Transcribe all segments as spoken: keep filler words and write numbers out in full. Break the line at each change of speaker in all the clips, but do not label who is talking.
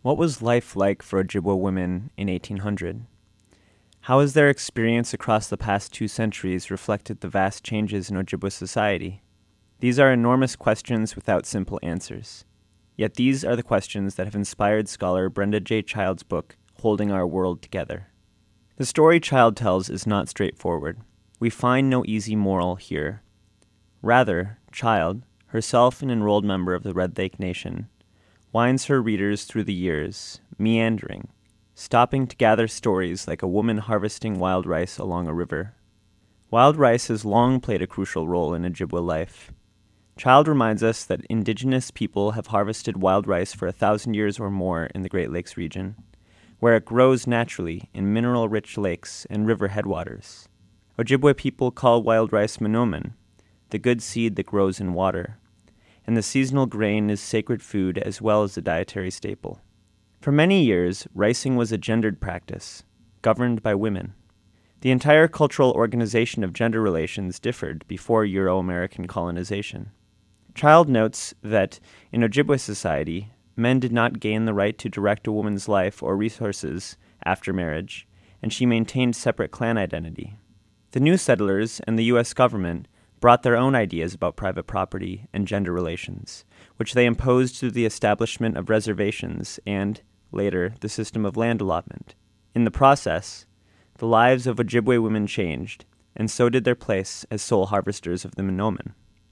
What was life like for Ojibwe women in eighteen hundred? How has their experience across the past two centuries reflected the vast changes in Ojibwe society? These are enormous questions without simple answers. Yet these are the questions that have inspired scholar Brenda J. Child's book, Holding Our World Together. The story Child tells is not straightforward. We find no easy moral here. Rather, Child, herself an enrolled member of the Red Lake Nation, winds her readers through the years, meandering, stopping to gather stories like a woman harvesting wild rice along a river. Wild rice has long played a crucial role in Ojibwe life. Child reminds us that indigenous people have harvested wild rice for a thousand years or more in the Great Lakes region, where it grows naturally in mineral-rich lakes and river headwaters. Ojibwe people call wild rice manomen, the good seed that grows in water, and the seasonal grain is sacred food as well as a dietary staple. For many years, ricing was a gendered practice, governed by women. The entire cultural organization of gender relations differed before Euro-American colonization. Child notes that in Ojibwe society, men did not gain the right to direct a woman's life or resources after marriage, and she maintained separate clan identity. The new settlers and the U S government brought their own ideas about private property and gender relations, which they imposed through the establishment of reservations and, later, the system of land allotment. In the process, the lives of Ojibwe women changed, and so did their place as sole harvesters of the Manomen.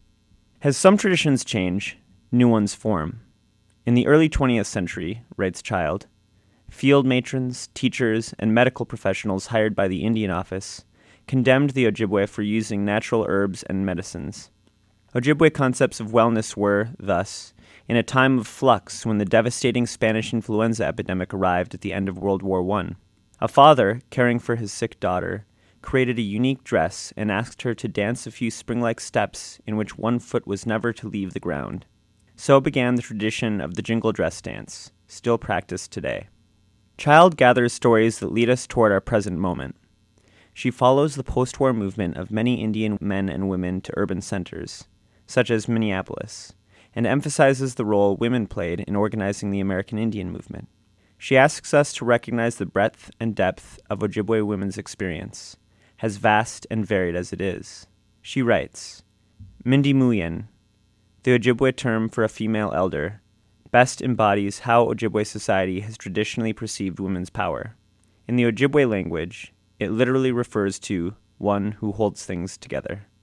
As some traditions change, new ones form. In the early twentieth century, writes Child, field matrons, teachers, and medical professionals hired by the Indian Office condemned the Ojibwe for using natural herbs and medicines. Ojibwe concepts of wellness were, thus, in a time of flux when the devastating Spanish influenza epidemic arrived at the end of World War One. A father, caring for his sick daughter, created a unique dress and asked her to dance a few spring-like steps in which one foot was never to leave the ground. So began the tradition of the jingle dress dance, still practiced today. Child gathers stories that lead us toward our present moment. She follows the post-war movement of many Indian men and women to urban centers, such as Minneapolis, and emphasizes the role women played in organizing the American Indian movement. She asks us to recognize the breadth and depth of Ojibwe women's experience, as vast and varied as it is. She writes, Mindy Muyen, the Ojibwe term for a female elder, best embodies how Ojibwe society has traditionally perceived women's power. In the Ojibwe language, it literally refers to one who holds things together.